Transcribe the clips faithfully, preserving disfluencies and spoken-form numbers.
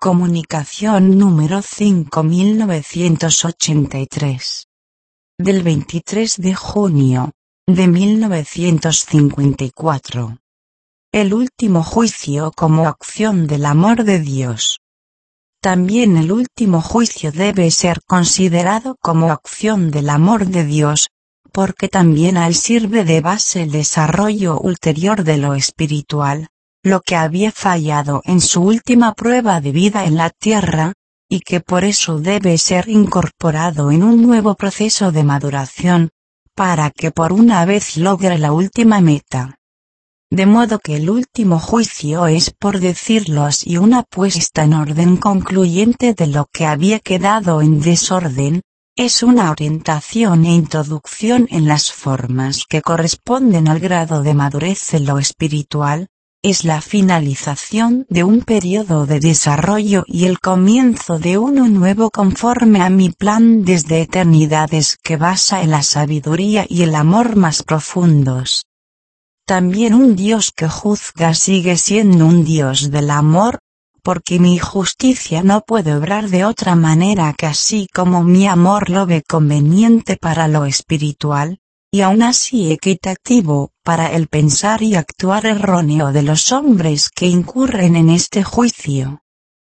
Comunicación número cinco mil novecientos ochenta y tres. Del veintitrés de junio, de mil novecientos cincuenta y cuatro. El último juicio como acción del amor de Dios. También el último juicio debe ser considerado como acción del amor de Dios, porque también a él sirve de base el desarrollo ulterior de lo espiritual, lo que había fallado en su última prueba de vida en la tierra, y que por eso debe ser incorporado en un nuevo proceso de maduración, para que por una vez logre la última meta. De modo que el último juicio es, por decirlo así, una puesta en orden concluyente de lo que había quedado en desorden, es una orientación e introducción en las formas que corresponden al grado de madurez de lo espiritual, es la finalización de un periodo de desarrollo y el comienzo de uno nuevo conforme a mi plan desde eternidades que basa en la sabiduría y el amor más profundos. También un Dios que juzga sigue siendo un Dios del amor, porque mi justicia no puede obrar de otra manera que así como mi amor lo ve conveniente para lo espiritual, y aún así equitativo para el pensar y actuar erróneo de los hombres que incurren en este juicio.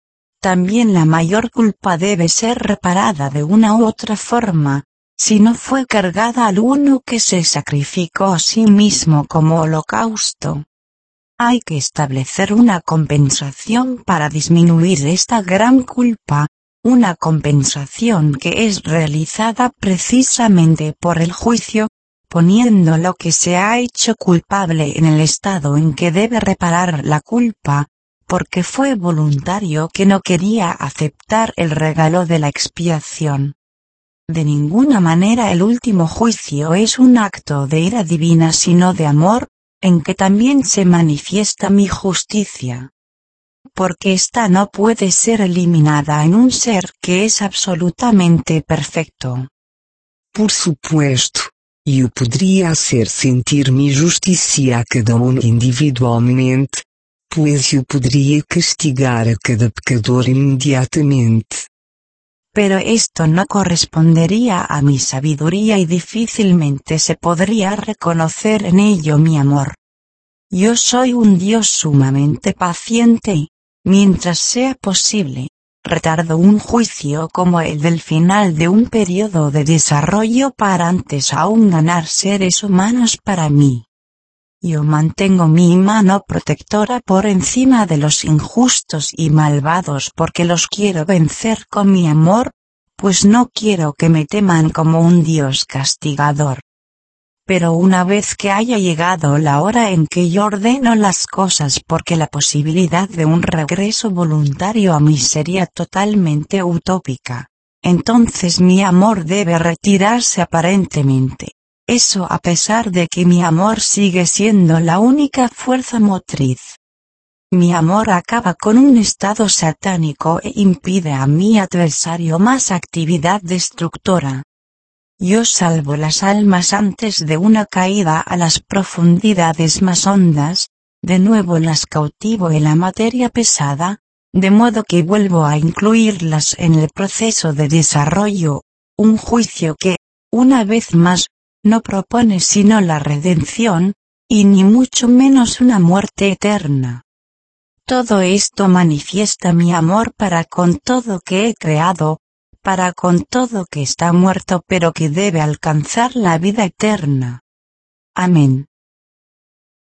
También la mayor culpa debe ser reparada de una u otra forma, si no fue cargada al uno que se sacrificó a sí mismo como holocausto. Hay que establecer una compensación para disminuir esta gran culpa, una compensación que es realizada precisamente por el juicio, poniendo lo que se ha hecho culpable en el estado en que debe reparar la culpa, porque fue voluntario que no quería aceptar el regalo de la expiación. De ninguna manera el último juicio es un acto de ira divina sino de amor, en que también se manifiesta mi justicia. Porque ésta no puede ser eliminada en un ser que es absolutamente perfecto. Por supuesto, eu poderia hacer sentir mi justicia a cada um individualmente, pois eu poderia castigar a cada pecador imediatamente. Pero esto no correspondería a mi sabiduría y difícilmente se podría reconocer en ello mi amor. Yo soy un Dios sumamente paciente y, mientras sea posible, retardo un juicio como el del final de un periodo de desarrollo para antes aún ganar seres humanos para mí. Yo mantengo mi mano protectora por encima de los injustos y malvados porque los quiero vencer con mi amor, pues no quiero que me teman como un Dios castigador. Pero una vez que haya llegado la hora en que yo ordeno las cosas porque la posibilidad de un regreso voluntario a mí sería totalmente utópica, entonces mi amor debe retirarse aparentemente. Eso a pesar de que mi amor sigue siendo la única fuerza motriz. Mi amor acaba con un estado satánico e impide a mi adversario más actividad destructora. Yo salvo las almas antes de una caída a las profundidades más hondas, de nuevo las cautivo en la materia pesada, de modo que vuelvo a incluirlas en el proceso de desarrollo, un juicio que, una vez más, no propone sino la redención, y ni mucho menos una muerte eterna. Todo esto manifiesta mi amor para con todo que he creado, para con todo que está muerto pero que debe alcanzar la vida eterna. Amén.